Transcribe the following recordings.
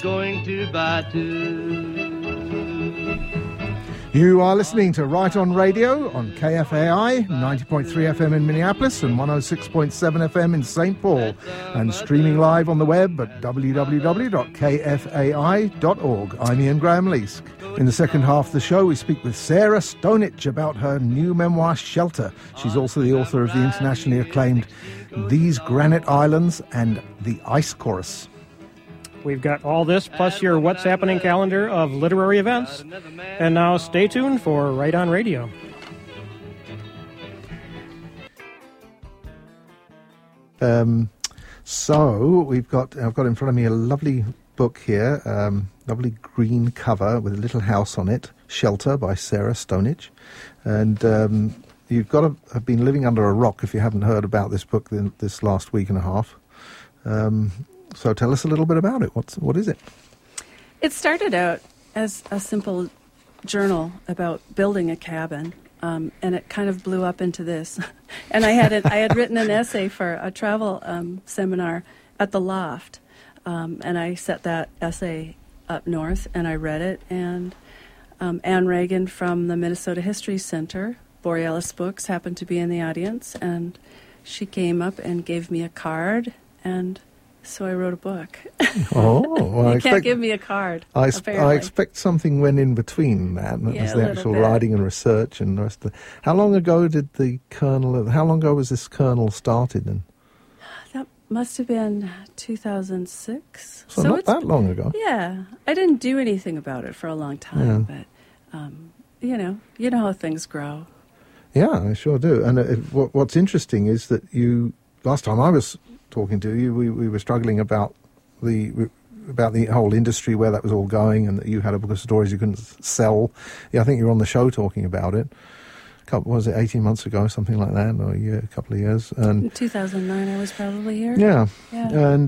going to buy too. You are listening to Right On Radio on KFAI, 90.3 FM in Minneapolis and 106.7 FM in St. Paul, and streaming live on the web at www.kfai.org. I'm Ian Graham Leask. In the second half of the show, we speak with Sarah Stonich about her new memoir, Shelter. She's also the author of the internationally acclaimed These Granite Islands and The Ice Chorus. We've got all this, plus your What's Happening calendar of literary events. And now stay tuned for Right On Radio. So I've got in front of me a lovely book here, lovely green cover with a little house on it, Shelter by Sarah Stonich. And you've got to have been living under a rock if you haven't heard about this book this last week and a half. So tell us a little bit about it. What is it? It started out as a simple journal about building a cabin, and it kind of blew up into this. And I had written an essay for a travel seminar at the Loft, and I set that essay up north, and I read it. And Anne Reagan from the Minnesota History Center, Borealis Books, happened to be in the audience, and she came up and gave me a card, and so I wrote a book. Oh, well, you can't give me a card. I expect something went in between that. That was the actual writing and research and the rest of it. How long ago was this kernel started? And that must have been 2006. So not that long ago. Yeah. I didn't do anything about it for a long time, but, you know how things grow. Yeah, I sure do. And what's interesting is that last time I was talking to you, we were struggling about the whole industry, where that was all going, and that you had a book of stories you couldn't sell. Yeah, I think you were on the show talking about it. 18 months ago, something like that, or a couple of years. And in 2009, I was probably here. Yeah. And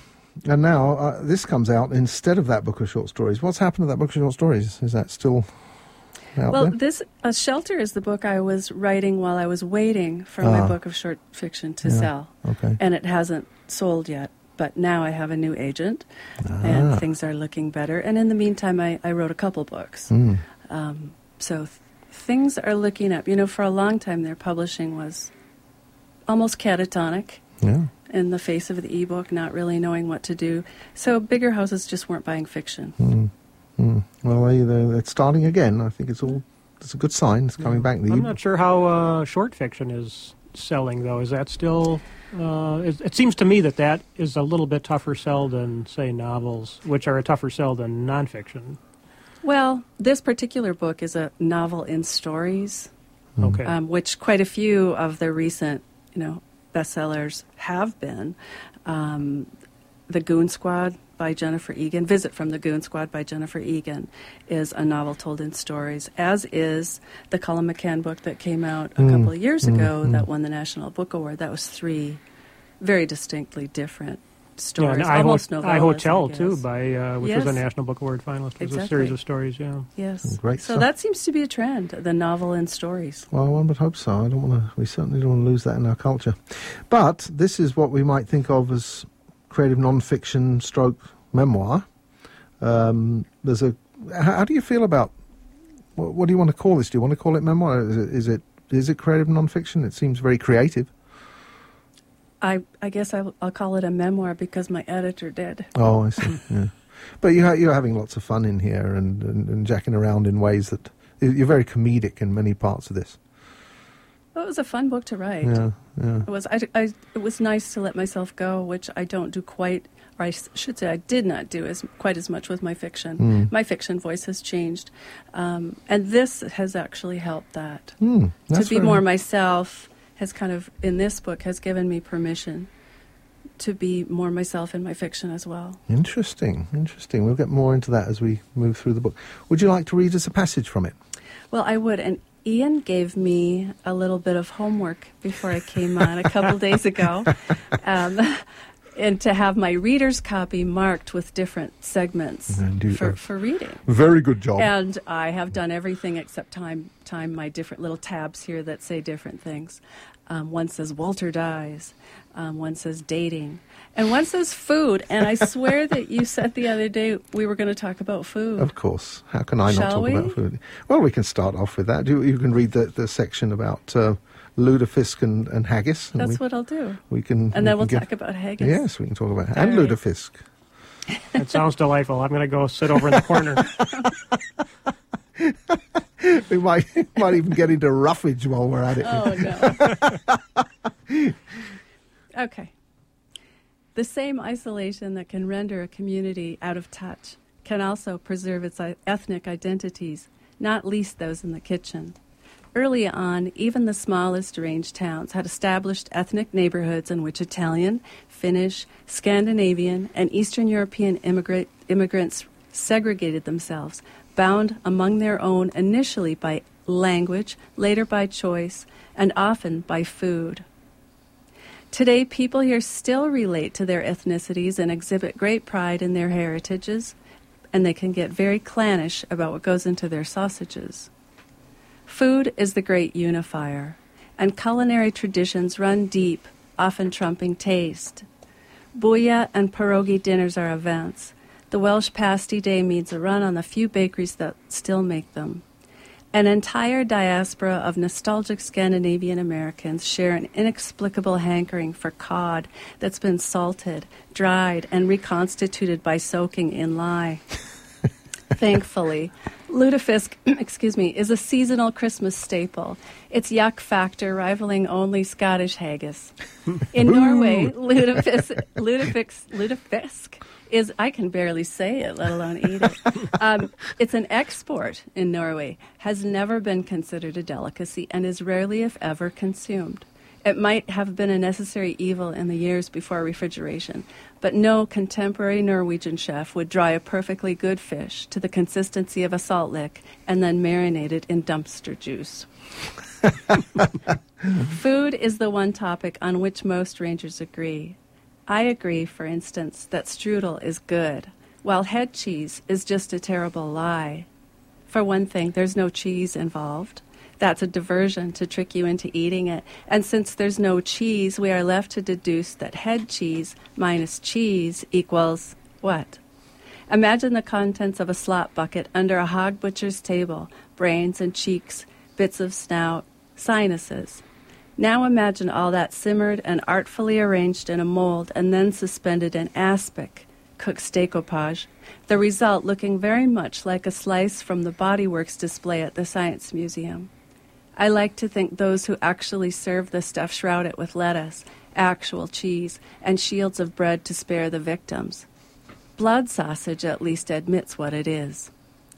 now this comes out instead of that book of short stories. What's happened to that book of short stories? Is that still out there? This Shelter is the book I was writing while I was waiting for my book of short fiction to sell. Okay. And it hasn't sold yet, but now I have a new agent, and things are looking better. And in the meantime, I wrote a couple books. So things are looking up. For a long time, their publishing was almost catatonic. Yeah. In the face of the ebook, not really knowing what to do. So bigger houses just weren't buying fiction. Well, it's starting again. I think it's a good sign. It's coming back. I'm not sure how short fiction is selling, though. Is that still... it seems to me that is a little bit tougher sell than, say, novels, which are a tougher sell than nonfiction. Well, this particular book is a novel in stories, okay, which quite a few of the recent, bestsellers have been. The Goon Squad by Jennifer Egan, Visit from the Goon Squad by Jennifer Egan, is a novel told in stories, as is the Colum McCann book that came out a couple of years ago that won the National Book Award. That was 3 very distinctly different stories, almost novellas. I Hotel, too, which was a National Book Award finalist. It was a series of stories, Yes. Great so that seems to be a trend, the novel in stories. Well, one would hope so. We certainly don't want to lose that in our culture. But this is what we might think of as creative non-fiction stroke memoir. How do you feel about, what do you want to call this? Do you want to call it memoir? Is it creative non-fiction? It seems very creative. I guess I'll call it a memoir because my editor did. Oh, I see. Yeah. But you're having lots of fun in here and jacking around in ways that you're very comedic in many parts of this. Well, it was a fun book to write. Yeah. It was. It was nice to let myself go, which I don't do quite, or I should say I did not do quite as much with my fiction. My fiction voice has changed, and this has actually helped that. To be more myself has kind of, in this book, has given me permission to be more myself in my fiction as well. Interesting. We'll get more into that as we move through the book. Would you like to read us a passage from it? Well, I would, and Ian gave me a little bit of homework before I came on a couple days ago, and to have my reader's copy marked with different segments for reading. Very good job. And I have done everything except time my different little tabs here that say different things. One says Walter dies. One says dating. And one says food. And I swear that you said the other day we were going to talk about food. Of course. How can I not Shall talk we? about food? Well, we can start off with that. You can read the section about lutefisk and haggis. And That's what I'll do. we can. And then we'll get- talk about haggis. Yes, we can talk about All and right. lutefisk. That sounds delightful. I'm going to go sit over in the corner. We might even get into roughage while we're at it. Oh, no. Okay. The same isolation that can render a community out of touch can also preserve its ethnic identities, not least those in the kitchen. Early on, even the smallest range towns had established ethnic neighborhoods in which Italian, Finnish, Scandinavian, and Eastern European immigrants segregated themselves, bound among their own initially by language, later by choice, and often by food. Today, people here still relate to their ethnicities and exhibit great pride in their heritages, and they can get very clannish about what goes into their sausages. Food is the great unifier, and culinary traditions run deep, often trumping taste. Booyah and pierogi dinners are events. The Welsh pasty day means a run on the few bakeries that still make them. An entire diaspora of nostalgic Scandinavian Americans share an inexplicable hankering for cod that's been salted, dried, and reconstituted by soaking in lye. Thankfully, lutefisk, is a seasonal Christmas staple. Its yuck factor rivaling only Scottish haggis. In Norway, lutefisk is, I can barely say it, let alone eat it. It's an export in Norway, has never been considered a delicacy, and is rarely, if ever, consumed. It might have been a necessary evil in the years before refrigeration, but no contemporary Norwegian chef would dry a perfectly good fish to the consistency of a salt lick and then marinate it in dumpster juice. Food is the one topic on which most rangers agree. I agree, for instance, that strudel is good, while head cheese is just a terrible lie. For one thing, there's no cheese involved. That's a diversion to trick you into eating it. And since there's no cheese, we are left to deduce that head cheese minus cheese equals what? Imagine the contents of a slop bucket under a hog butcher's table, brains and cheeks, bits of snout, sinuses. Now imagine all that simmered and artfully arranged in a mold and then suspended in aspic, cooked steakopage, the result looking very much like a slice from the Body Works display at the Science Museum. I like to think those who actually serve the stuff shroud it with lettuce, actual cheese, and shields of bread to spare the victims. Blood sausage at least admits what it is.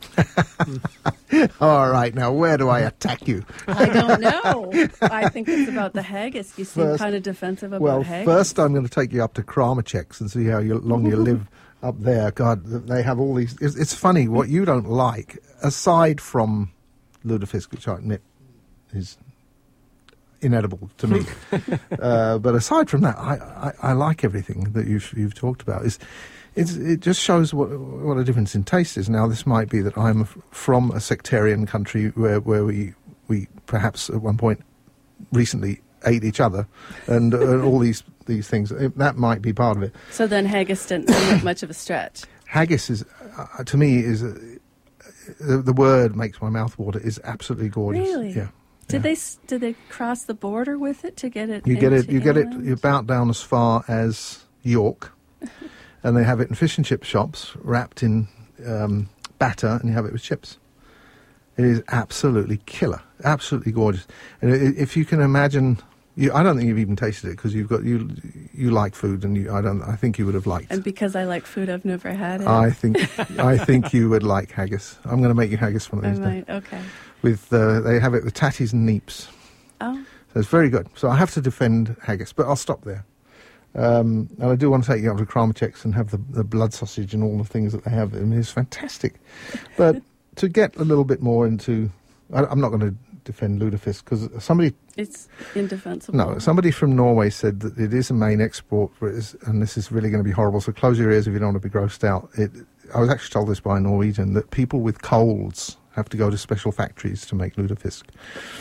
All right, now where do I attack you? I don't know. I think it's about the haggis. You seem First- kind of defensive about Well, haggis. first I'm going to take you up to Kramachek's and see how long you live up there. God, they have all these. It's funny what you don't like, aside from lutefisk, which I admit is inedible to me. But aside from that, I like everything that you've talked about. It just shows what a difference in taste is. Now, this might be that I'm from a sectarian country where we perhaps at one point recently ate each other and all these things. That might be part of it. So then haggis didn't seem like much of a stretch. Haggis is, to me, the word makes my mouth water. Is absolutely gorgeous. Really? Yeah. Did yeah. they cross the border with it to get it? You get it. into You get it England? about down as far as York, and they have it in fish and chip shops, wrapped in batter, and you have it with chips. It is absolutely killer, absolutely gorgeous. And if you can imagine, I don't think you've even tasted it because you like food, and I think you would have liked. And because I like food, I've never had it. I think you would like haggis. I'm going to make you haggis one of I these days. might. Okay. They have it with tatties and neeps. Oh, So it's very good. So I have to defend haggis, but I'll stop there. And I do want to take you up to Kramachek's and have the blood sausage and all the things that they have. I mean, it's fantastic. But to get a little bit more into... I'm not going to defend lutefisk because somebody... it's indefensible. No, somebody from Norway said that it is a main export, and this is really going to be horrible, so close your ears if you don't want to be grossed out. I was actually told this by a Norwegian, that people with colds have to go to special factories to make lutefisk.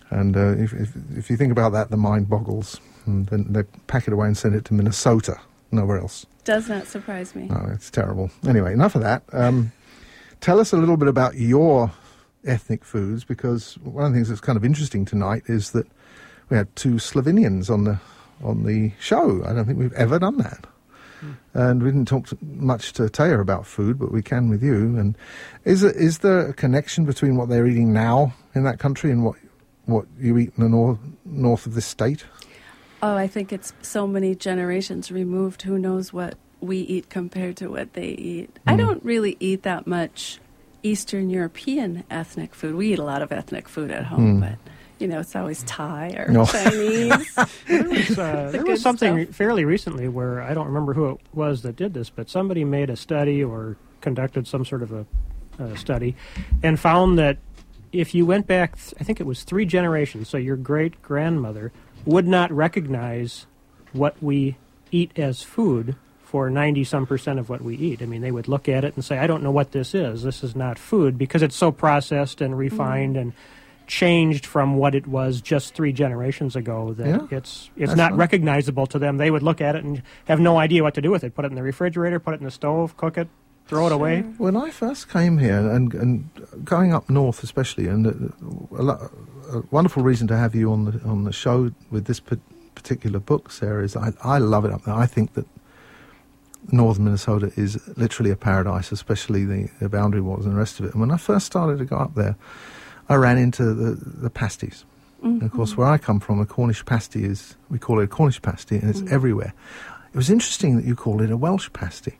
And if you think about that, the mind boggles. And then they pack it away and send it to Minnesota, nowhere else. Does not surprise me. No, it's terrible. Anyway, enough of that. Tell us a little bit about your ethnic foods, because one of the things that's kind of interesting tonight is that we had 2 Slovenians on the show. I don't think we've ever done that. And we didn't talk much to Taya about food, but we can with you. And is there a connection between what they're eating now in that country and what you eat in the north of this state? Oh, I think it's so many generations removed. Who knows what we eat compared to what they eat. I don't really eat that much Eastern European ethnic food. We eat a lot of ethnic food at home, but, it's always Thai or Chinese. There was something fairly recently where I don't remember who it was that did this, but somebody made a study or conducted some sort of a study and found that if you went back, I think it was 3 generations, so your great-grandmother would not recognize what we eat as food for 90-some% of what we eat. I mean, they would look at it and say, I don't know what this is. This is not food, because it's so processed and refined and changed from what it was just 3 generations ago that it's not recognizable to them. They would look at it and have no idea what to do with it. Put it in the refrigerator, put it in the stove, cook it, throw it away. When I first came here, and going up north especially, and a wonderful reason to have you on the show with this particular book, Sarah, is I love it up there. I think that northern Minnesota is literally a paradise, especially the boundary walls and the rest of it. And when I first started to go up there, I ran into the pasties. And of course, where I come from, a Cornish pasty we call it a Cornish pasty, and it's everywhere. It was interesting that you called it a Welsh pasty.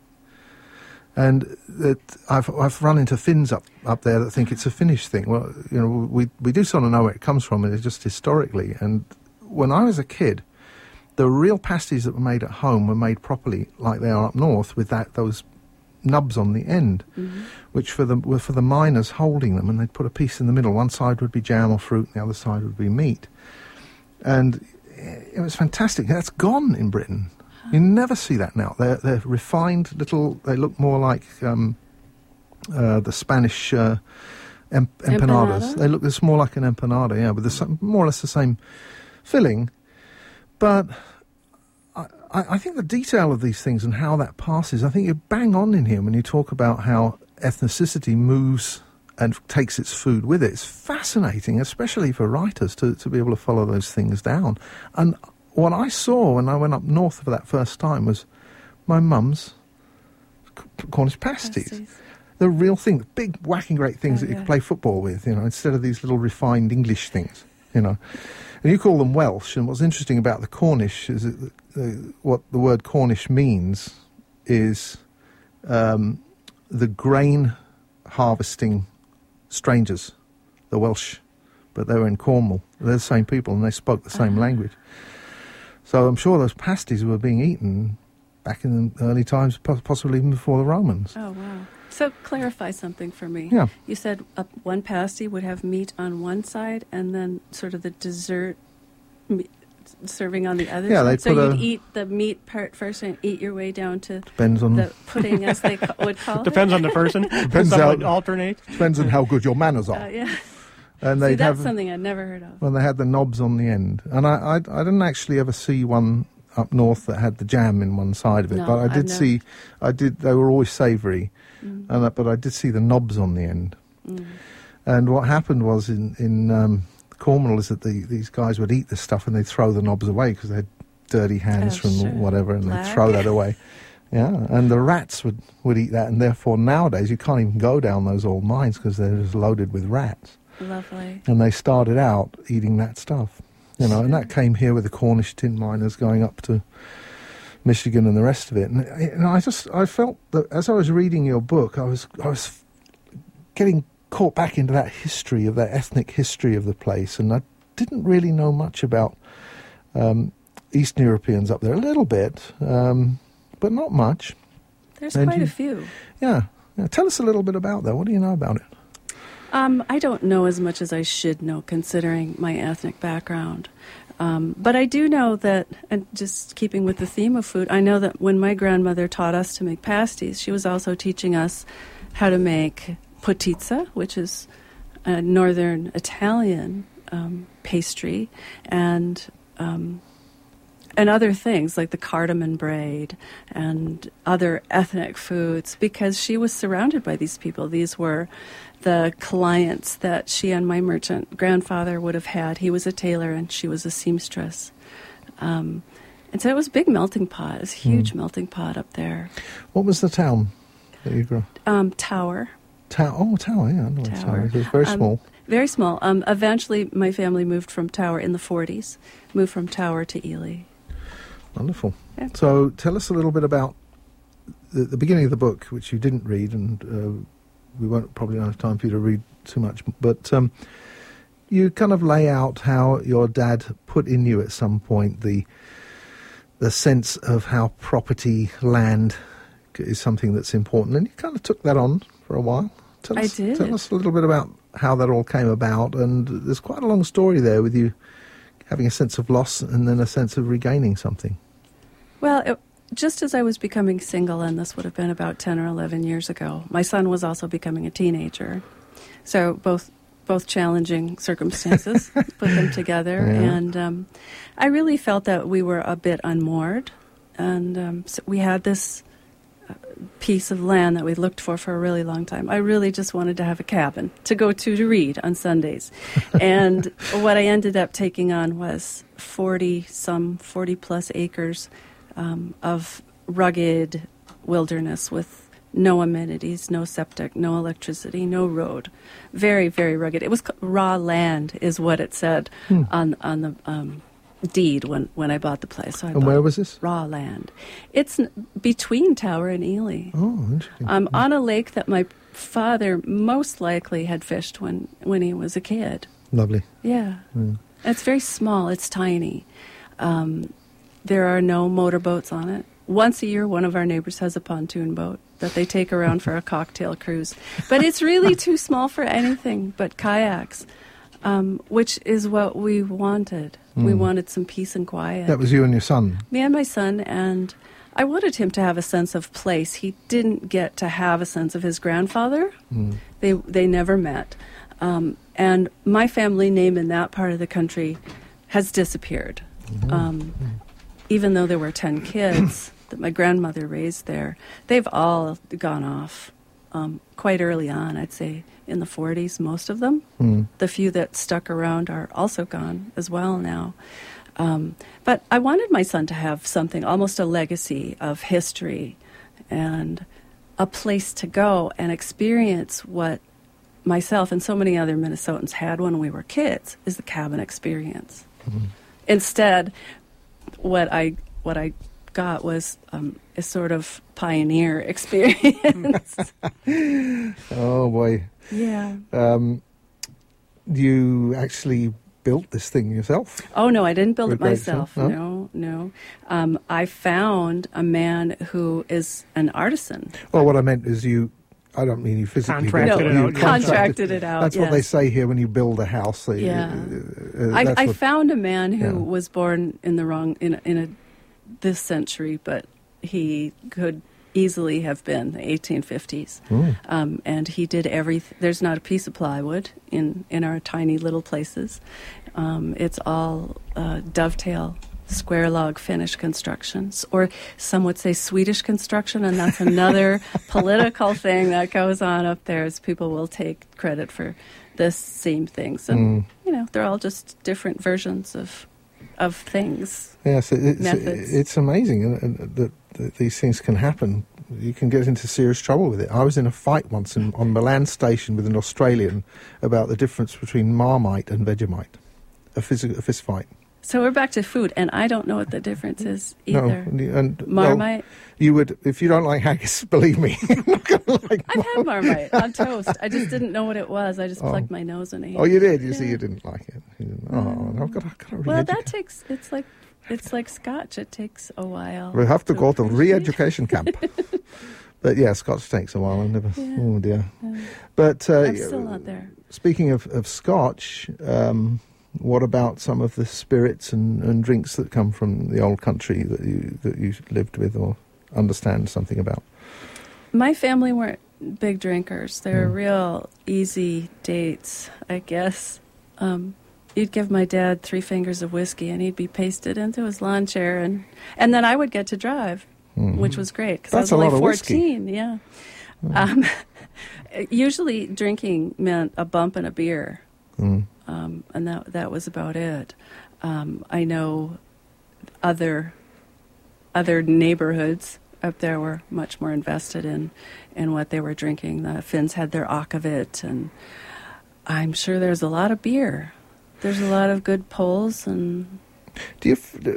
And that I've run into Finns up there that think it's a Finnish thing. Well, we do sort of know where it comes from, and it's just historically. And when I was a kid, the real pasties that were made at home were made properly, like they are up north, with those nubs on the end, which were for the miners holding them, and they'd put a piece in the middle. One side would be jam or fruit, and the other side would be meat. And it was fantastic. That's gone in Britain. You never see that now. They're refined little. They look more like the Spanish empanadas. Empanada? They look. It's more like an empanada, with more or less the same filling. But I think the detail of these things and how that passes, I think you're bang on in here when you talk about how ethnicity moves and takes its food with it. It's fascinating, especially for writers, to be able to follow those things down. And what I saw when I went up north for that first time was my mum's Cornish pasties. The real thing, the big, whacking great things that you could play football with, instead of these little refined English things, And you call them Welsh, and what's interesting about the Cornish is that what the word Cornish means is the grain harvesting strangers, the Welsh, but they were in Cornwall. They're the same people, and they spoke the same language. So I'm sure those pasties were being eaten back in the early times, possibly even before the Romans. Oh, wow. So clarify something for me. Yeah. You said one pasty would have meat on one side and then sort of the dessert serving on the other side. So you'd eat the meat part first and eat your way down to the pudding, as they would call it. Depends on the person. Depends Some how would alternate. Depends on how good your manners are. Yeah. And See, that's something I'd never heard of. When they had the knobs on the end. And I didn't actually ever see one up north that had the jam in one side of it. No, but I did see, they were always savoury. But I did see the knobs on the end. And what happened was in Cornwall is that these guys would eat this stuff and they'd throw the knobs away because they had dirty hands from whatever, and they'd throw that away. Yeah, and the rats would eat that, and therefore nowadays you can't even go down those old mines because they're just loaded with rats. Lovely. And they started out eating that stuff, and that came here with the Cornish tin miners going up to Michigan and the rest of it. And I felt that as I was reading your book, I was getting caught back into that history of that ethnic history of the place, and I didn't really know much about Eastern Europeans up there. A little bit, but not much. There's quite a few. Yeah. Tell us a little bit about that. What do you know about it? I don't know as much as I should know, considering my ethnic background. But I do know that, and just keeping with the theme of food, I know that when my grandmother taught us to make pasties, she was also teaching us how to make potitza, which is a northern Italian pastry and other things like the cardamom braid and other ethnic foods, because she was surrounded by these people. These were the clients that she and my merchant grandfather would have had. He was a tailor and she was a seamstress. And so it was a big melting pot. It was a huge melting pot up there. What was the town that you grew up? Tower. Tower, yeah. I know Tower. It was very small. Very small. Eventually, my family moved from Tower in the 40s, moved from Tower to Ely. Wonderful. Yeah. So tell us a little bit about the beginning of the book, which you didn't read, and we won't probably have time for you to read too much, but you kind of lay out how your dad put in you at some point the sense of how property, land is something that's important, and you kind of took that on for a while. I did. Tell us a little bit about how that all came about, and there's quite a long story there with you having a sense of loss and then a sense of regaining something. Well, just as I was becoming single, and this would have been about 10 or 11 years ago, my son was also becoming a teenager. So both challenging circumstances, put them together. Yeah. And I really felt that we were a bit unmoored. And so we had this piece of land that we looked for a really long time. I really just wanted to have a cabin to go to read on Sundays. And what I ended up taking on was 40 plus acres of rugged wilderness with no amenities, no septic, no electricity, no road. Very, very rugged. It was raw land is what it said on the deed when I bought the place. So and where was this? Raw land. It's between Tower and Ely. Oh, interesting. On a lake that my father most likely had fished when he was a kid. Lovely. Yeah. It's very small. It's tiny. There are no motorboats on it. Once a year, one of our neighbors has a pontoon boat that they take around for a cocktail cruise. But it's really too small for anything but kayaks, which is what we wanted. We wanted some peace and quiet. That was you and your son? Me and my son, and I wanted him to have a sense of place. He didn't get to have a sense of his grandfather. They never met. And my family name in that part of the country has disappeared. Even though there were 10 kids that my grandmother raised there, they've all gone off quite early on, I'd say in the 40s, most of them. The few that stuck around are also gone as well now. But I wanted my son to have something, almost a legacy of history and a place to go and experience what myself and so many other Minnesotans had when we were kids, is the cabin experience. Instead, what I got was a sort of pioneer experience. Oh boy! Yeah. You actually built this thing yourself? Oh no, I didn't build it With myself. Gregson? No. I found a man who is an artisan. Well, what I meant is I don't mean you physically Contracted built it out. You Contracted it out. That's what they say here when you build a house. I found a man who was born in this century, but he could easily have been the 1850s. And he did everything. There's not a piece of plywood in our tiny little places. It's all dovetail, square log finish constructions, or some would say Swedish construction, and that's another political thing that goes on up there, is people will take credit for the same things. And, they're all just different versions of things. Yes, methods. It's amazing that these things can happen. You can get into serious trouble with it. I was in a fight once on Milan Station with an Australian about the difference between Marmite and Vegemite. A fist fight. So we're back to food, and I don't know what the difference is either. No, and Marmite? Well, you would, if you don't like haggis, believe me, you're not going to like I've had Marmite on toast. I just didn't know what it was. I just plugged my nose and ate it. Oh, you did? You see, you didn't like it. I've got to Well, that takes, it's like Scotch. It takes a while. We'll have to go to appreciate. re-education camp. But yeah, Scotch takes a while. Oh dear. But I'm still not there. Speaking of Scotch, what about some of the spirits and drinks that come from the old country that you lived with or understand something about? My family weren't big drinkers. They were real easy dates, I guess. you'd give my dad 3 fingers of whiskey, and he'd be pasted into his lawn chair, and then I would get to drive, which was great because I was only 14. Whiskey. Yeah. Usually, drinking meant a bump and a beer, and that was about it. I know other neighborhoods up there were much more invested in what they were drinking. The Finns had their akavit, and I'm sure there's a lot of beer. There's a lot of good poles. And you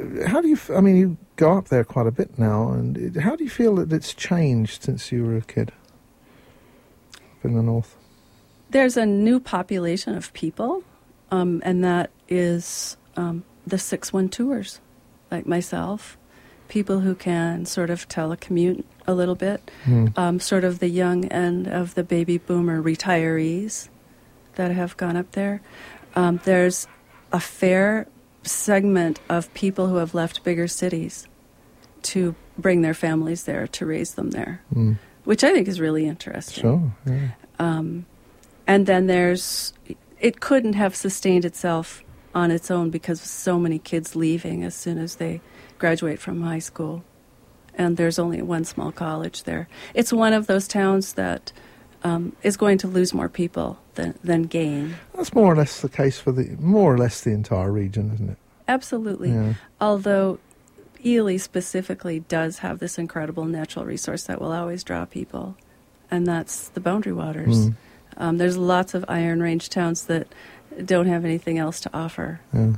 go up there quite a bit now, and how do you feel that it's changed since you were a kid up in the north? There's a new population of people, and that is the 6-1-2ers, like myself. People who can sort of telecommute a little bit, sort of the young end of the baby boomer retirees that have gone up there. There's a fair segment of people who have left bigger cities to bring their families there, to raise them there, which I think is really interesting. Sure, yeah. And then it couldn't have sustained itself on its own because of so many kids leaving as soon as they graduate from high school, and there's only one small college there. It's one of those towns that is going to lose more people than gain. That's more or less the case for the entire region, isn't it? Absolutely. Yeah. Although Ely specifically does have this incredible natural resource that will always draw people, and that's the Boundary Waters. There's lots of Iron Range towns that don't have anything else to offer. Yeah.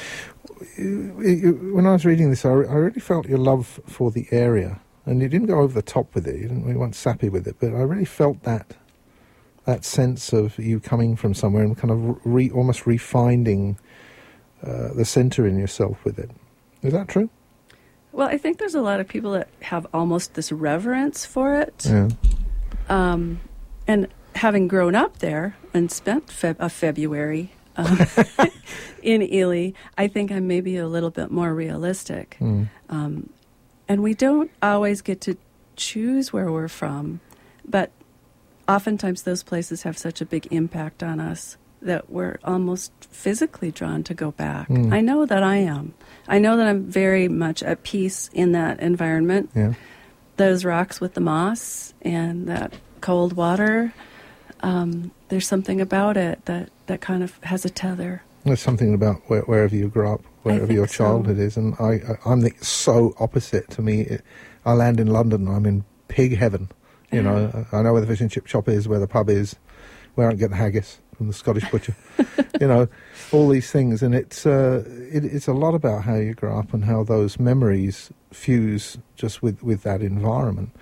When I was reading this, I really felt your love for the area, and you didn't go over the top with it. You weren't sappy with it, but I really felt that sense of you coming from somewhere and kind of almost refinding the centre in yourself with it. Is that true? Well, I think there's a lot of people that have almost this reverence for it. Yeah. And having grown up there and spent a February in Ely, I think I'm maybe a little bit more realistic. And we don't always get to choose where we're from, but oftentimes those places have such a big impact on us that we're almost physically drawn to go back. I know that I am. I know that I'm very much at peace in that environment. Yeah. Those rocks with the moss and that cold water, there's something about it that kind of has a tether. There's something about wherever you grow up, wherever your childhood is. And I'm so opposite to me. I land in London, I'm in pig heaven. You know, I know where the fish and chip shop is, where the pub is, where I can get the haggis from the Scottish butcher. You know, all these things. And it's a lot about how you grow up and how those memories fuse just with that environment.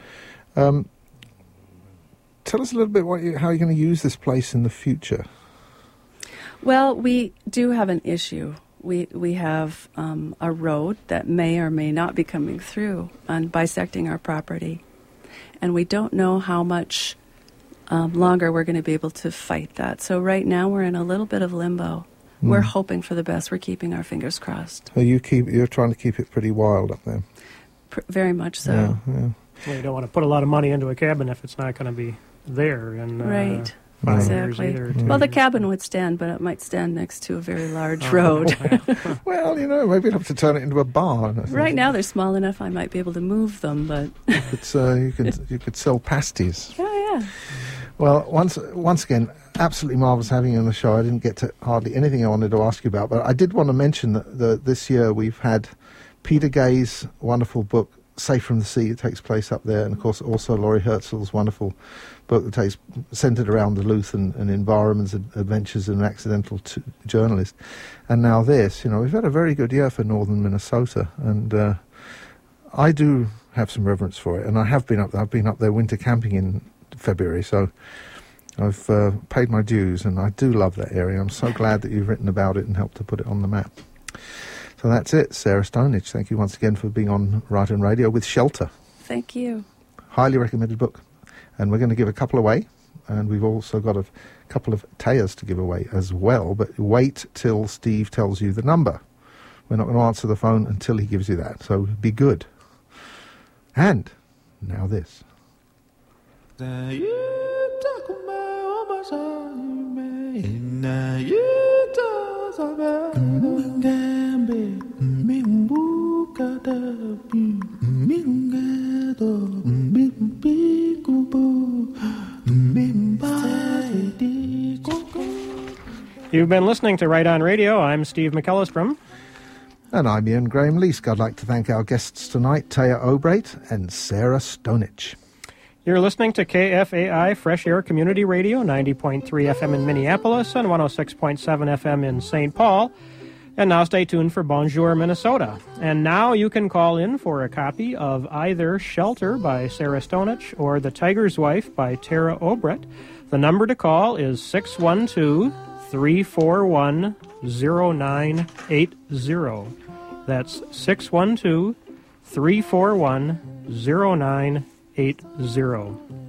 Tell us a little bit how you're going to use this place in the future. Well, we do have an issue. We have a road that may or may not be coming through on bisecting our property. And we don't know how much longer we're going to be able to fight that. So right now we're in a little bit of limbo. We're hoping for the best. We're keeping our fingers crossed. So you're trying to keep it pretty wild up there. Very much so. Yeah. Well, you don't want to put a lot of money into a cabin if it's not going to be there. And, right. 5 exactly. years either. Well, the cabin would stand, but it might stand next to a very large road. Well, you know, maybe you'd have to turn it into a barn. Right now they're small enough I might be able to move them, but it's you could sell pasties. Yeah. Well, once again, absolutely marvellous having you on the show. I didn't get to hardly anything I wanted to ask you about, but I did want to mention that this year we've had Peter Gay's wonderful book, Safe from the Sea. It takes place up there, and of course also Laurie Herzl's wonderful book that takes centred around Duluth and environments and adventures and an accidental journalist. And now this, you know, we've had a very good year for northern Minnesota, and I do have some reverence for it, and I have been up there. I've been up there winter camping in February, so I've paid my dues, and I do love that area. I'm so glad that you've written about it and helped to put it on the map. So that's it, Sarah Stonehage. Thank you once again for being on Right On Radio with Shelter. Thank you. Highly recommended book. And we're going to give a couple away, and we've also got a couple of Tayas to give away as well, but wait till Steve tells you the number. We're not going to answer the phone until he gives you that, so be good. And now this. You've been listening to Right On Radio. I'm Steve McEllistrom. And I'm Ian Graham Leask. I'd like to thank our guests tonight, Taya Obreht and Sarah Stonich. You're listening to KFAI Fresh Air Community Radio, 90.3 FM in Minneapolis and 106.7 FM in St. Paul. And now stay tuned for Bonjour, Minnesota. And now you can call in for a copy of either Shelter by Sarah Stonich or The Tiger's Wife by Tara Obreht. The number to call is 612-341-0980. That's 612-341-0980.